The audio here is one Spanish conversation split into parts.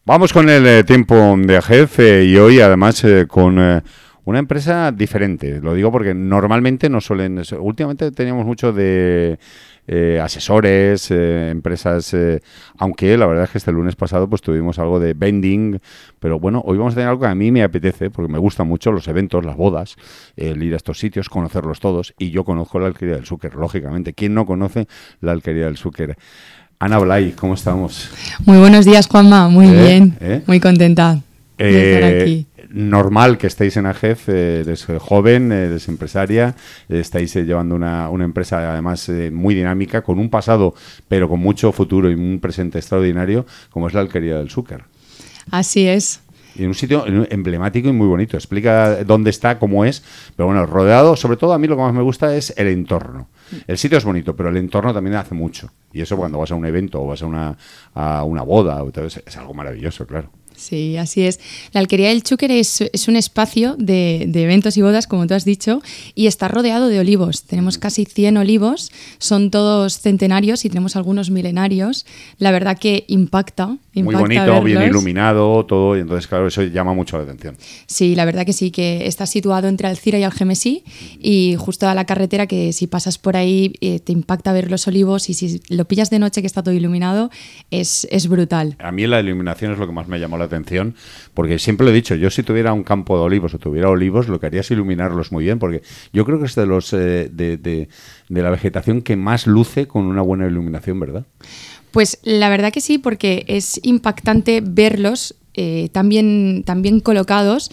Vamos con el tiempo de AGEF y hoy además con una empresa diferente. Lo digo porque normalmente no suelen... Últimamente teníamos mucho de asesores, empresas, aunque la verdad es que este lunes pasado pues tuvimos algo de vending, pero bueno, hoy vamos a tener algo que a mí me apetece, porque me gustan mucho los eventos, las bodas, el ir a estos sitios, conocerlos todos, y yo conozco la Alquería del Xúquer, lógicamente. ¿Quién no conoce la Alquería del Xúquer? Ana Blay, ¿cómo estamos? Muy buenos días, Juanma, muy bien, muy contenta de estar aquí. Normal que estéis en AGEF, eres joven, eres empresaria, estáis llevando una empresa además muy dinámica, con un pasado pero con mucho futuro y un presente extraordinario, como es la Alquería del Xúquer. Así es. Y en un sitio emblemático y muy bonito. Explica dónde está, cómo es, pero bueno, rodeado, sobre todo a mí lo que más me gusta es el entorno. El sitio es bonito, pero el entorno también hace mucho. Y eso cuando vas a un evento o vas a una boda, es algo maravilloso, claro. Sí, así es. La Alquería del Xúquer es un espacio de eventos y bodas, como tú has dicho, y está rodeado de olivos. Tenemos casi 100 olivos, son todos centenarios y tenemos algunos milenarios. La verdad que impacta muy bonito, verlos. Bien iluminado, todo, y entonces claro, eso llama mucho la atención. Sí, la verdad que sí, que está situado entre Alcira y Algemesí y justo a la carretera, que si pasas por ahí te impacta ver los olivos, y si lo pillas de noche que está todo iluminado es brutal. A mí la iluminación es lo que más me llamó la atención, porque siempre lo he dicho, yo si tuviera un campo de olivos o tuviera olivos, lo que haría es iluminarlos muy bien, porque yo creo que es de los de la vegetación que más luce con una buena iluminación, ¿verdad? Pues la verdad que sí, porque es impactante verlos tan bien colocados,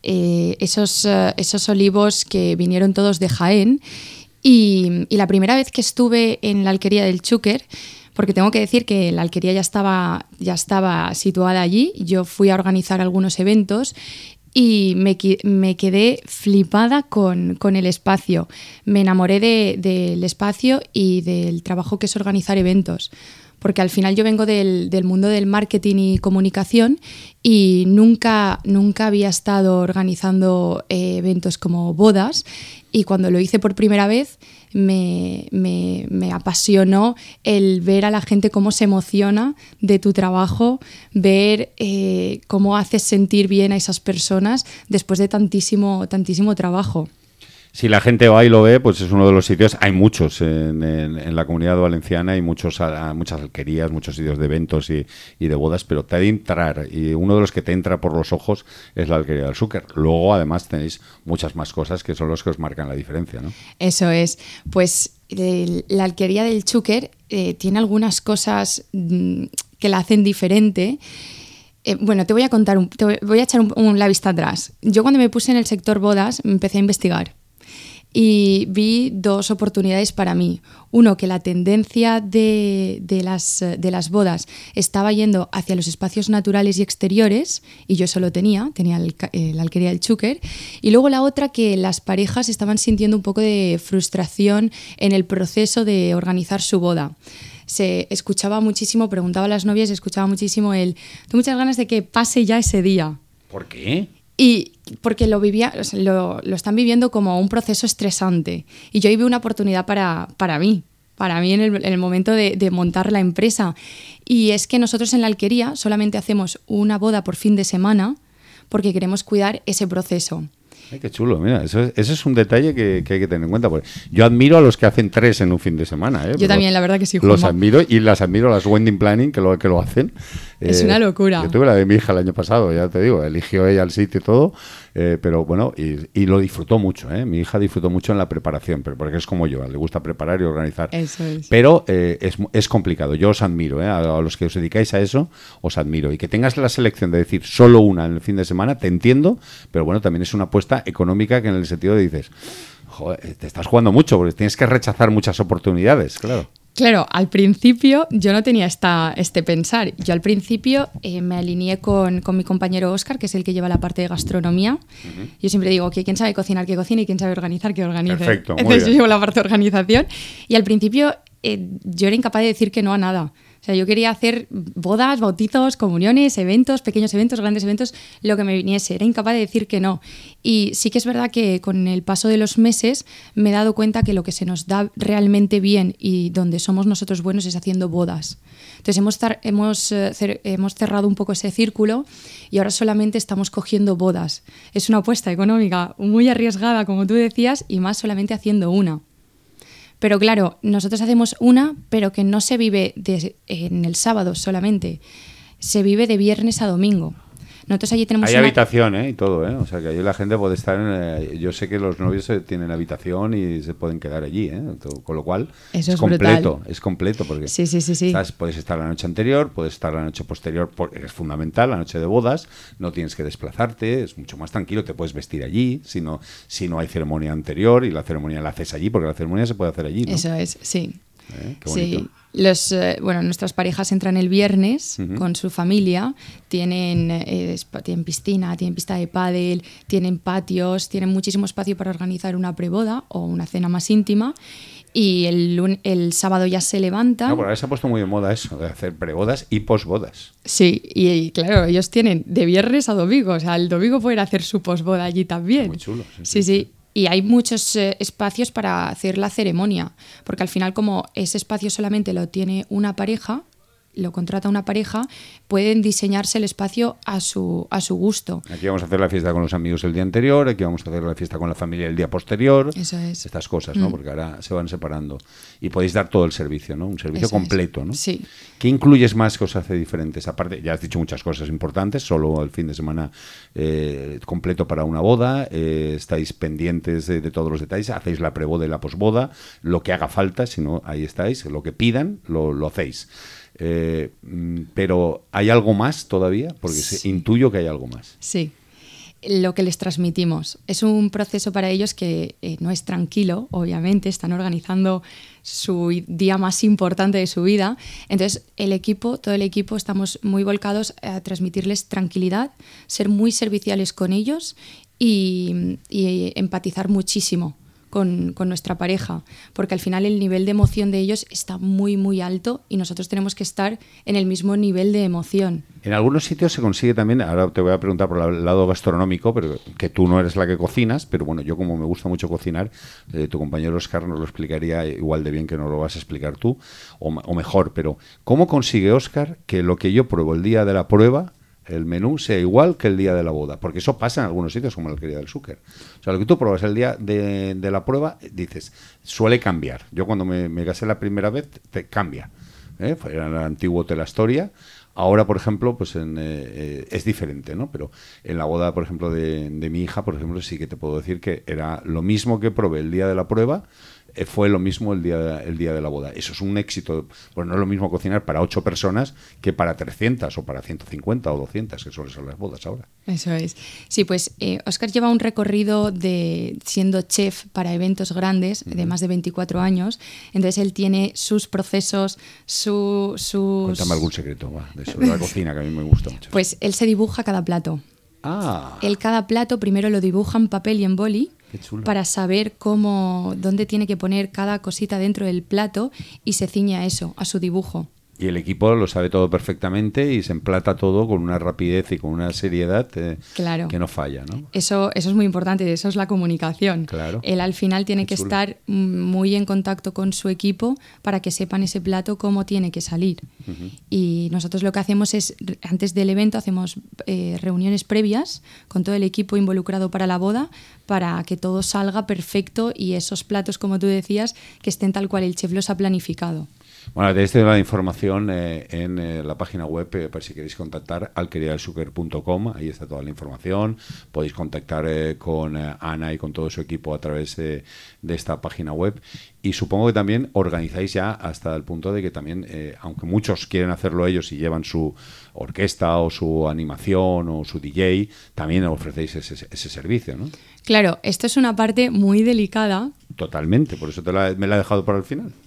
esos olivos que vinieron todos de Jaén, y la primera vez que estuve en la Alquería del Xúquer, porque tengo que decir que la alquería ya estaba situada allí. Yo fui a organizar algunos eventos y me quedé flipada con el espacio. Me enamoré del espacio y del trabajo que es organizar eventos. Porque al final yo vengo del mundo del marketing y comunicación y nunca había estado organizando eventos como bodas, y cuando lo hice por primera vez me apasionó el ver a la gente cómo se emociona de tu trabajo, ver cómo haces sentir bien a esas personas después de tantísimo trabajo. Si la gente va y lo ve, pues es uno de los sitios. Hay muchos en la Comunidad Valenciana, hay muchas alquerías, muchos sitios de eventos y de bodas, pero te ha de entrar, y uno de los que te entra por los ojos es la Alquería del Xúquer. Luego, además, tenéis muchas más cosas que son los que os marcan la diferencia, ¿no? Eso es. Pues la Alquería del Xúquer tiene algunas cosas que la hacen diferente. Bueno, te voy a echar la vista atrás. Yo cuando me puse en el sector bodas empecé a investigar. Y vi dos oportunidades para mí. Uno, que la tendencia de las bodas estaba yendo hacia los espacios naturales y exteriores, y yo solo tenía la Alquería del Xúquer. Y luego la otra, que las parejas estaban sintiendo un poco de frustración en el proceso de organizar su boda. Se escuchaba muchísimo, preguntaba a las novias, se escuchaba muchísimo tengo muchas ganas de que pase ya ese día. ¿Por qué? Y porque lo están viviendo como un proceso estresante. Y yo ahí vi una oportunidad para mí en el momento de montar la empresa. Y es que nosotros en la alquería solamente hacemos una boda por fin de semana porque queremos cuidar ese proceso. Ay, qué chulo, mira, ese es un detalle que hay que tener en cuenta. Porque yo admiro a los que hacen 3 en un fin de semana. Yo también, la verdad que sí, Juanma. Los admiro, y las admiro a las wedding planning que lo hacen. Es una locura. Yo tuve la de mi hija el año pasado, ya te digo, eligió ella el sitio y todo, pero bueno, y lo disfrutó mucho, ¿eh? Mi hija disfrutó mucho en la preparación, pero porque es como yo, le gusta preparar y organizar. Eso es. Pero es complicado, yo os admiro, a los que os dedicáis a eso, os admiro. Y que tengas la selección de decir solo una en el fin de semana, te entiendo, pero bueno, también es una apuesta económica, que en el sentido de dices, joder, te estás jugando mucho, porque tienes que rechazar muchas oportunidades, claro. Claro, al principio yo no tenía este pensar. Yo al principio me alineé con mi compañero Óscar, que es el que lleva la parte de gastronomía. Uh-huh. Yo siempre digo que quien sabe cocinar, que cocine, y quien sabe organizar, que organice. Perfecto, muy Entonces bien. yo llevo la parte de organización, y al principio yo era incapaz de decir que no a nada. O sea, yo quería hacer bodas, bautizos, comuniones, eventos, pequeños eventos, grandes eventos, lo que me viniese. Era incapaz de decir que no. Y sí que es verdad que con el paso de los meses me he dado cuenta que lo que se nos da realmente bien y donde somos nosotros buenos es haciendo bodas. Entonces hemos cerrado un poco ese círculo y ahora solamente estamos cogiendo bodas. Es una apuesta económica muy arriesgada, como tú decías, y más solamente haciendo una. Pero claro, nosotros hacemos una, pero que no se vive en el sábado solamente, se vive de viernes a domingo. Nosotros allí tenemos Hay habitación, y todo, o sea que allí la gente puede estar yo sé que los novios tienen habitación y se pueden quedar allí, con lo cual eso es completo, es completo porque sí. Puedes estar la noche anterior, puedes estar la noche posterior, porque es fundamental, la noche de bodas, no tienes que desplazarte, es mucho más tranquilo, te puedes vestir allí, si no hay ceremonia anterior y la ceremonia la haces allí, porque la ceremonia se puede hacer allí, ¿no? Eso es, sí. Qué bonito. Sí. Nuestras parejas entran el viernes con su familia, tienen piscina, tienen pista de pádel, tienen patios, tienen muchísimo espacio para organizar una preboda o una cena más íntima. Y el sábado ya se levantan. No, pero ahora se ha puesto muy de moda eso, de hacer prebodas y posbodas. Sí, y claro, ellos tienen de viernes a domingo, o sea, el domingo pueden hacer su posboda allí también. Muy chulo. Sí. Y hay muchos espacios para hacer la ceremonia, porque al final como ese espacio solamente lo tiene una pareja, lo contrata una pareja, pueden diseñarse el espacio a su gusto. Aquí vamos a hacer la fiesta con los amigos el día anterior, aquí vamos a hacer la fiesta con la familia el día posterior. Eso es. Estas cosas, ¿no? Porque ahora se van separando. Y podéis dar todo el servicio, ¿no? Un servicio eso completo, ¿no? Sí. ¿Qué incluyes más que os hace diferentes? Aparte, ya has dicho muchas cosas importantes, solo el fin de semana completo para una boda, estáis pendientes de todos los detalles, hacéis la preboda y la posboda, lo que haga falta, si no, ahí estáis, lo que pidan, lo hacéis. Pero ¿hay algo más todavía? Porque intuyo que hay algo más. Sí, lo que les transmitimos. Es un proceso para ellos que no es tranquilo, obviamente, están organizando su día más importante de su vida. Entonces, todo el equipo, estamos muy volcados a transmitirles tranquilidad, ser muy serviciales con ellos y empatizar muchísimo con nuestra pareja, porque al final el nivel de emoción de ellos está muy, muy alto y nosotros tenemos que estar en el mismo nivel de emoción. En algunos sitios se consigue también, ahora te voy a preguntar por el lado gastronómico, pero que tú no eres la que cocinas, pero bueno, yo como me gusta mucho cocinar, tu compañero Óscar nos lo explicaría igual de bien que no lo vas a explicar tú, o mejor, pero ¿cómo consigue Óscar que lo que yo pruebo el día de la prueba, el menú, sea igual que el día de la boda? Porque eso pasa en algunos sitios, como la Alquería del Xúquer. O sea, lo que tú pruebas el día de la prueba, dices, suele cambiar. Yo cuando me casé la primera vez, te cambia. Fue en el antiguo Hotel Astoria. Ahora, por ejemplo, pues es diferente, ¿no? Pero en la boda, por ejemplo, de mi hija, por ejemplo, sí que te puedo decir que era lo mismo que probé el día de la prueba, fue lo mismo el día de la boda. Eso es un éxito. Pues no es lo mismo cocinar para 8 personas que para 300 o para 150 o 200, que suelen ser las bodas ahora. Eso es. Sí, pues Óscar lleva un recorrido siendo chef para eventos grandes de más de 24 años. Entonces él tiene sus procesos, sus... Cuéntame algún secreto de eso, de la cocina, que a mí me gusta mucho. Pues él se dibuja cada plato. Él cada plato primero lo dibuja en papel y en boli para saber dónde tiene que poner cada cosita dentro del plato y se ciñe a eso, a su dibujo. Y el equipo lo sabe todo perfectamente y se emplata todo con una rapidez y con una seriedad que no falla, ¿no? Eso es muy importante, eso es la comunicación. Claro. Él al final tiene que estar muy en contacto con su equipo para que sepan ese plato cómo tiene que salir. Uh-huh. Y nosotros lo que hacemos es, antes del evento, hacemos reuniones previas con todo el equipo involucrado para la boda para que todo salga perfecto y esos platos, como tú decías, que estén tal cual el chef los ha planificado. Bueno, tenéis toda la información en la página web, por si queréis contactar, alqueriadelxúquer.com, ahí está toda la información. Podéis contactar con Ana y con todo su equipo a través de esta página web. Y supongo que también organizáis ya hasta el punto de que también, aunque muchos quieren hacerlo ellos y llevan su orquesta o su animación o su DJ, también ofrecéis ese servicio, ¿no? Claro, esto es una parte muy delicada. Totalmente, por eso me la he dejado para el final.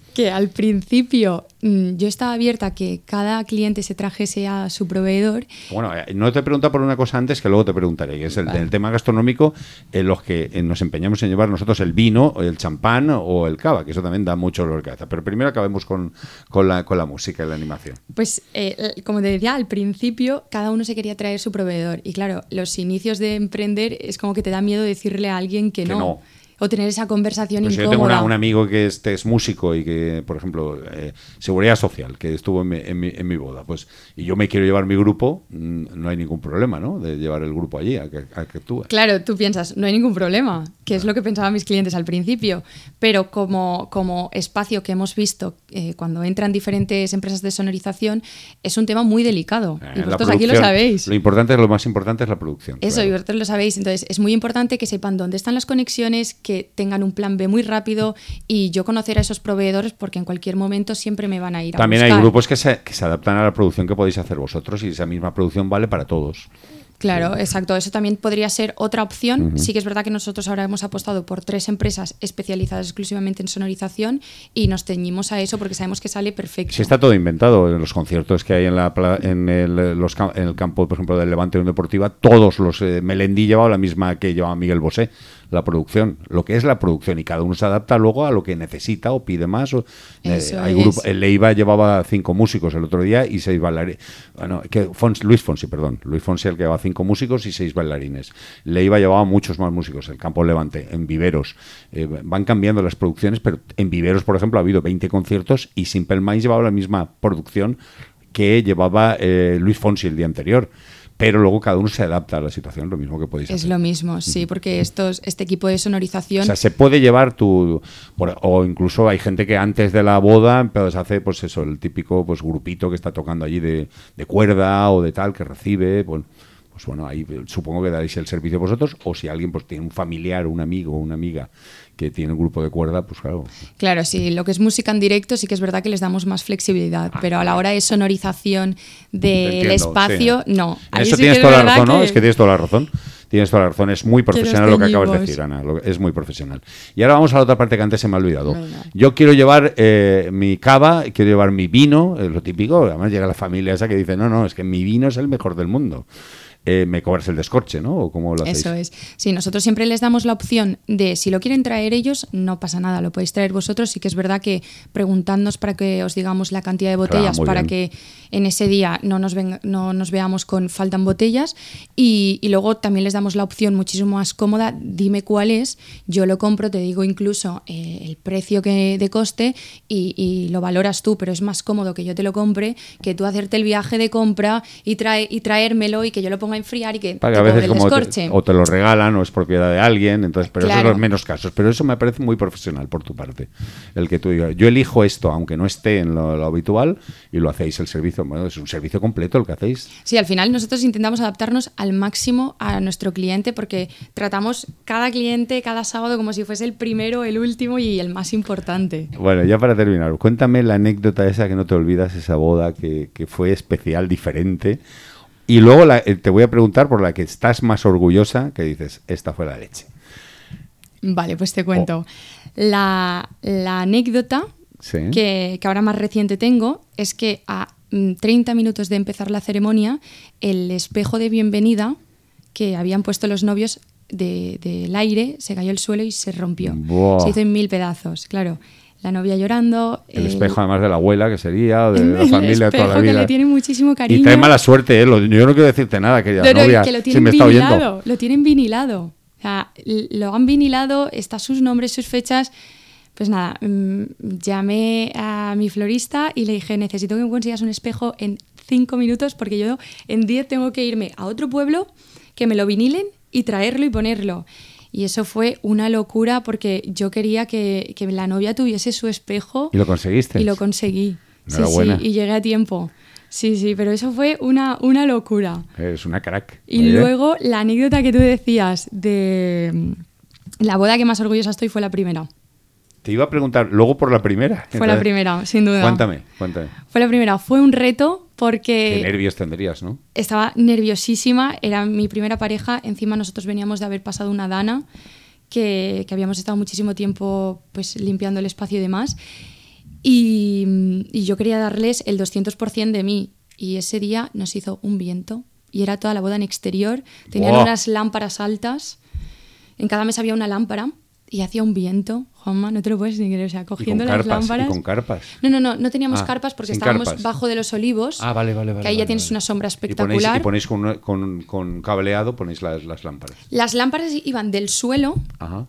Que al principio yo estaba abierta a que cada cliente se trajese a su proveedor. Bueno, no te he preguntado por una cosa antes que luego te preguntaré, que es el tema gastronómico, en los que nos empeñamos en llevar nosotros el vino, el champán o el cava, que eso también da mucho dolor de cabeza. Pero primero acabemos con la música y la animación. Pues, como te decía, al principio cada uno se quería traer su proveedor. Y claro, los inicios de emprender es como que te da miedo decirle a alguien que no. O tener esa conversación pues incómoda. Yo tengo un amigo que es músico y que, por ejemplo, seguridad social, que estuvo en mi boda, pues, y yo me quiero llevar mi grupo, no hay ningún problema, ¿no? De llevar el grupo allí a que actúe. Claro, tú piensas, no hay ningún problema, que es lo que pensaban mis clientes al principio, pero como espacio que hemos visto cuando entran diferentes empresas de sonorización, es un tema muy delicado. Y vosotros aquí lo sabéis. Lo más importante es la producción. Eso, claro. Y vosotros lo sabéis. Entonces, es muy importante que sepan dónde están las conexiones, que tengan un plan B muy rápido y yo conocer a esos proveedores porque en cualquier momento siempre me van a ir a También buscar. Hay grupos que se adaptan a la producción que podéis hacer vosotros y esa misma producción vale para todos. Claro, exacto. Eso también podría ser otra opción. Sí que es verdad que nosotros ahora hemos apostado por 3 empresas especializadas exclusivamente en sonorización y nos ceñimos a eso porque sabemos que sale perfecto. Sí, está todo inventado. En los conciertos que hay en el campo, por ejemplo, del Levante Unión Deportiva, todos los Melendi llevaba la misma que llevaba Miguel Bosé, la producción, lo que es la producción, y cada uno se adapta luego a lo que necesita o pide más. El Leiva llevaba 5 músicos el otro día y 6 bailarines. Bueno, Luis Fonsi, el que llevaba 5 músicos y 6 bailarines. Leiva llevaba muchos más músicos, el campo Levante, en Viveros. Van cambiando las producciones, pero en Viveros, por ejemplo, ha habido 20 conciertos y Simple Minds llevaba la misma producción que llevaba Luis Fonsi el día anterior. Pero luego cada uno se adapta a la situación, lo mismo que podéis hacer. Es lo mismo, sí, porque este equipo de sonorización... O sea, se puede llevar o incluso hay gente que antes de la boda pues hace pues eso, el típico pues grupito que está tocando allí de cuerda o de tal, que recibe... Pues bueno, ahí supongo que daréis el servicio vosotros, o si alguien pues tiene un familiar, un amigo o una amiga que tiene un grupo de cuerda, pues claro. Claro, sí, lo que es música en directo sí que es verdad que les damos más flexibilidad, pero a la hora de sonorización del espacio, sí. No. Eso sí tienes toda la razón, ¿no? Es que tienes toda la razón. Tienes toda la razón, es muy profesional lo que acabas de decir, Ana, es muy profesional. Y ahora vamos a la otra parte que antes se me ha olvidado. Venga. Yo quiero llevar mi cava, quiero llevar mi vino, es lo típico, además llega la familia esa que dice, no, es que mi vino es el mejor del mundo. Me cobras el descorche, ¿no? ¿O cómo lo hacéis? Eso es. Sí, nosotros siempre les damos la opción de, si lo quieren traer ellos, no pasa nada, lo podéis traer vosotros. Sí que es verdad que preguntadnos para que os digamos la cantidad de botellas, claro, para bien. Que en ese día no nos veamos con faltan botellas. Y luego también les damos la opción muchísimo más cómoda, dime cuál es, yo lo compro, te digo incluso el precio de coste y lo valoras tú, pero es más cómodo que yo te lo compre que tú hacerte el viaje de compra y traérmelo y que yo lo ponga a enfriar y que te a veces el descorche. O te lo regalan o es propiedad de alguien, entonces, pero claro. Eso es los menos casos. Pero eso me parece muy profesional por tu parte. El que tú digas, yo elijo esto, aunque no esté en lo habitual, y lo hacéis el servicio. Bueno, es un servicio completo el que hacéis. Sí, al final nosotros intentamos adaptarnos al máximo a nuestro cliente porque tratamos cada cliente, cada sábado, como si fuese el primero, el último y el más importante. Bueno, ya para terminar, cuéntame la anécdota esa que no te olvidas, esa boda que fue especial, diferente. Y luego te voy a preguntar por la que estás más orgullosa, que dices, esta fue la leche. Vale, pues te cuento. La anécdota sí. que ahora más reciente tengo es que a 30 minutos de empezar la ceremonia, el espejo de bienvenida que habían puesto los novios del aire se cayó al suelo y se rompió. Wow. Se hizo en 1000 pedazos, claro. La novia llorando. El espejo, además de la abuela, que sería, de la familia de toda la vida. Que le tiene muchísimo cariño. Y trae mala suerte, ¿eh? Yo no quiero decirte nada, que la novia que lo tienen me está oyendo. Lo tienen vinilado. O sea, lo han vinilado, están sus nombres, sus fechas. Pues nada, llamé a mi florista y le dije, necesito que me consigas un espejo en 5 minutos porque yo en 10 tengo que irme a otro pueblo, que me lo vinilen y traerlo y ponerlo. Y eso fue una locura porque yo quería que la novia tuviese su espejo. ¿Y lo conseguiste? Y lo conseguí. Sí, y llegué a tiempo. Sí, pero eso fue una locura. Es una crack. Y luego la anécdota que tú decías de la boda que más orgullosa estoy fue la primera. Te iba a preguntar, luego por la primera. Fue la primera, sin duda. Cuéntame. Fue la primera, fue un reto porque... Qué nervios tendrías, ¿no? Estaba nerviosísima, era mi primera pareja, encima nosotros veníamos de haber pasado una dana, que habíamos estado muchísimo tiempo pues limpiando el espacio y demás, y yo quería darles el 200% de mí. Y ese día nos hizo un viento y era toda la boda en exterior. Tenían unas lámparas altas. En cada mesa había una lámpara y hacía un viento. Juanma, no te lo puedes ni creer. O sea, cogiendo las lámparas. ¿Y con carpas? No teníamos carpas porque estábamos carpas. Bajo de los olivos. Vale. Que ahí ya tienes una sombra espectacular. Y ponéis con cableado, ponéis las lámparas. Las lámparas iban del suelo Ajá.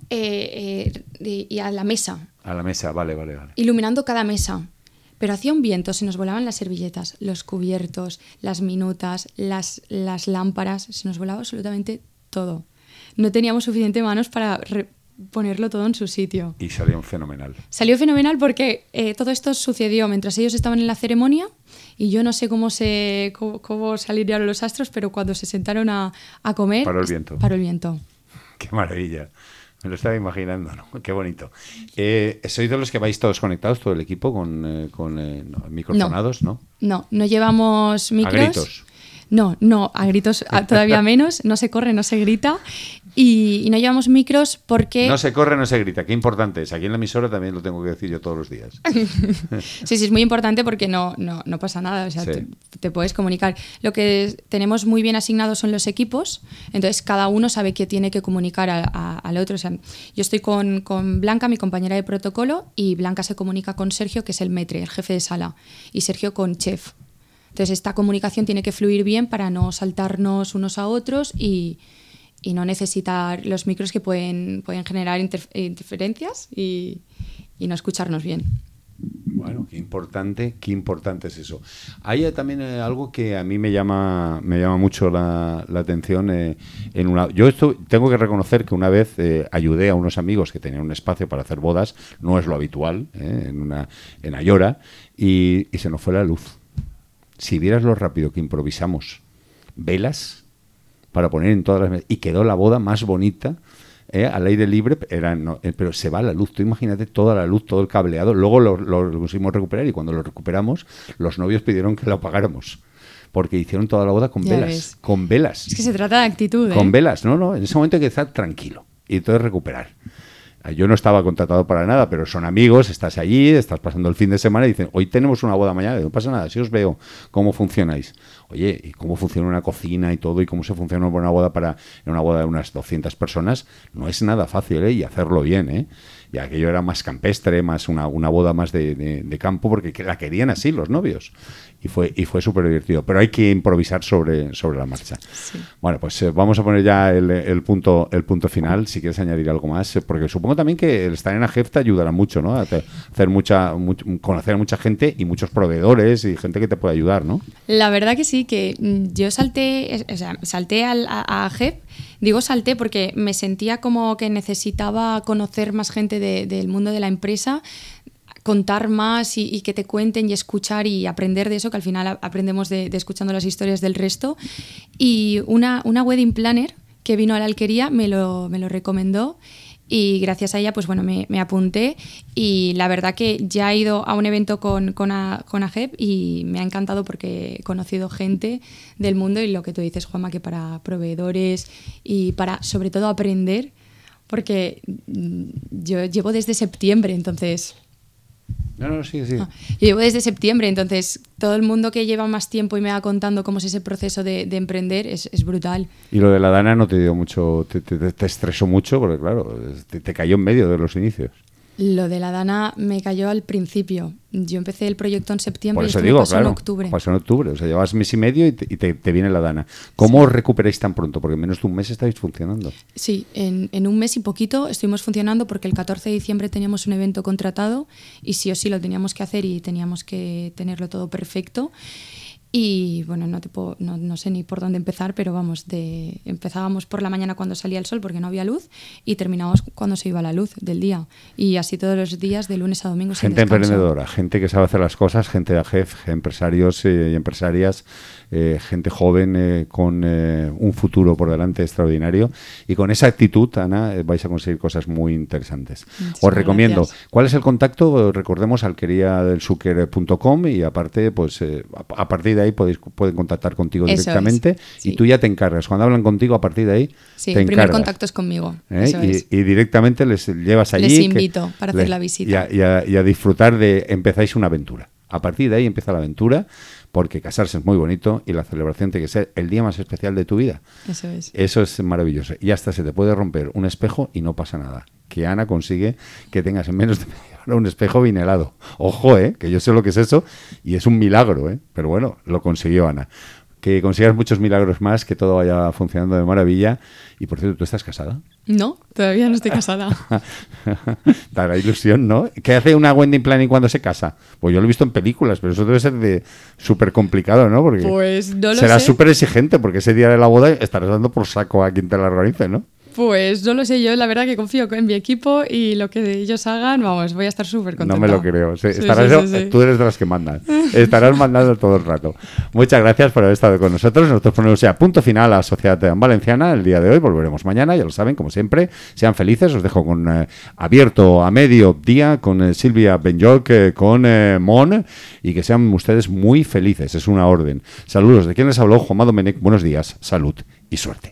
Y a la mesa. A la mesa, vale. Iluminando cada mesa. Pero hacía un viento, se nos volaban las servilletas, los cubiertos, las minutas, las lámparas, se nos volaba absolutamente todo. No teníamos suficiente manos para ponerlo todo en su sitio. Y salió fenomenal. Salió fenomenal porque todo esto sucedió mientras ellos estaban en la ceremonia y yo no sé cómo salirían los astros, pero cuando se sentaron a comer... Paró el viento. Paró el viento. Qué maravilla. Me lo estaba imaginando, ¿no? Qué bonito. ¿Sois de los que vais todos conectados, todo el equipo, con microfonados, no? No llevamos micros. ¿A gritos? No, a gritos todavía menos. No se corre, no se grita. Y no llevamos micros porque... No se corre, no se grita. Qué importante es. Aquí en la emisora también lo tengo que decir yo todos los días. Sí, es muy importante porque no pasa nada. O sea, sí. te puedes comunicar. Lo que tenemos muy bien asignados son los equipos. Entonces, cada uno sabe qué tiene que comunicar al otro. O sea, yo estoy con Blanca, mi compañera de protocolo, y Blanca se comunica con Sergio, que es el maître, el jefe de sala, y Sergio con chef. Entonces, esta comunicación tiene que fluir bien para no saltarnos unos a otros y no necesitar los micros que pueden generar interferencias y no escucharnos bien. Bueno, qué importante es eso. Hay también algo que a mí me llama mucho la atención. Yo tengo que reconocer que una vez ayudé a unos amigos que tenían un espacio para hacer bodas, no es lo habitual, en Ayora, y se nos fue la luz. Si vieras lo rápido que improvisamos velas para poner en todas las mesas, y quedó la boda más bonita, al aire libre, pero se va la luz. Tú imagínate toda la luz, todo el cableado. Luego lo conseguimos recuperar, y cuando lo recuperamos, los novios pidieron que lo apagáramos, porque hicieron toda la boda con ya velas. Ves. Con velas. Es que se trata de actitud, ¿eh? Con velas, no. En ese momento hay que estar tranquilo y entonces recuperar. Yo no estaba contratado para nada, pero son amigos, estás allí, estás pasando el fin de semana y dicen, hoy tenemos una boda mañana, no pasa nada, si os veo cómo funcionáis. Oye, ¿y cómo funciona una cocina y todo? ¿Y cómo se funciona una boda en una boda de unas 200 personas? No es nada fácil, y hacerlo bien, Y aquello era más campestre, más una boda más de campo, porque la querían así los novios. Y fue súper divertido. Pero hay que improvisar sobre la marcha. Sí. Bueno, pues vamos a poner ya el punto final, si quieres añadir algo más, porque supongo también que el estar en AGEF te ayudará mucho, ¿no? A conocer a mucha gente y muchos proveedores y gente que te puede ayudar, ¿no? La verdad que sí, que yo salté a AGEF. Digo salté porque me sentía como que necesitaba conocer más gente del mundo de la empresa, contar más y que te cuenten y escuchar y aprender de eso, que al final aprendemos de escuchando las historias del resto. Y una wedding planner que vino a la alquería me lo recomendó, y gracias a ella pues bueno, me apunté, y la verdad que ya he ido a un evento con AGEF y me ha encantado porque he conocido gente del mundo, y lo que tú dices, Juanma, que para proveedores y para sobre todo aprender, porque yo llevo desde septiembre, entonces... No, sí. Yo llevo desde septiembre, entonces todo el mundo que lleva más tiempo y me va contando cómo es ese proceso de emprender es brutal. Y lo de la Dana no te dio mucho, te estresó mucho, porque claro, te cayó en medio de los inicios. Lo de la Dana me cayó al principio. Yo empecé el proyecto en septiembre, por eso y digo, pasó claro, en octubre. Pasó en octubre, o sea, llevas mes y medio y te viene la Dana. ¿Cómo os recuperáis tan pronto? Porque en menos de un mes estáis funcionando. Sí, en un mes y poquito estuvimos funcionando, porque el 14 de diciembre teníamos un evento contratado y sí o sí lo teníamos que hacer y teníamos que tenerlo todo perfecto. Y bueno, no sé ni por dónde empezar, pero vamos, empezábamos por la mañana cuando salía el sol porque no había luz, y terminábamos cuando se iba la luz del día. Y así todos los días, de lunes a domingo. Gente emprendedora, gente que sabe hacer las cosas, gente de AGEF, empresarios y empresarias, gente joven con un futuro por delante extraordinario. Y con esa actitud, Ana, vais a conseguir cosas muy interesantes. Os recomiendo. Gracias. ¿Cuál es el contacto? Recordemos alqueriadelsuker.com, y aparte, pues a partir de de ahí pueden contactar contigo Eso directamente sí. y tú ya te encargas. Cuando hablan contigo, a partir de ahí, sí, te el primer encargas. contacto es conmigo. Eso Y directamente les llevas allí. Les invito para hacer la visita. Y a disfrutar de... Empezáis una aventura. A partir de ahí empieza la aventura, porque casarse es muy bonito y la celebración tiene que ser el día más especial de tu vida. Eso es. Eso es maravilloso. Y hasta se te puede romper un espejo y no pasa nada. Que Ana consigue que tengas en menos de media hora un espejo vinelado. Ojo, que yo sé lo que es eso y es un milagro, pero bueno, lo consiguió Ana. Que consigas muchos milagros más, que todo vaya funcionando de maravilla. Y por cierto, ¿tú estás casada? No, todavía no estoy casada. Da ilusión, ¿no? ¿Qué hace una wedding planning cuando se casa? Pues yo lo he visto en películas, pero eso debe ser de súper complicado, ¿no? Porque pues no lo sé. Será súper exigente, porque ese día de la boda estarás dando por saco a quien te la organice, ¿no? Pues no lo sé, yo la verdad que confío en mi equipo y lo que ellos hagan, vamos, voy a estar súper contenta. No me lo creo. Sí, sí. Tú eres de las que mandan. Estarás mandando todo el rato. Muchas gracias por haber estado con nosotros. Nosotros ponemos ya punto final a Sociedad Valenciana el día de hoy. Volveremos mañana, ya lo saben, como siempre. Sean felices. Os dejo con abierto a medio día con Silvia Benyoc, con Mon, y que sean ustedes muy felices. Es una orden. Saludos. ¿De quién les habló? Juanma Domenech. Buenos días, salud y suerte.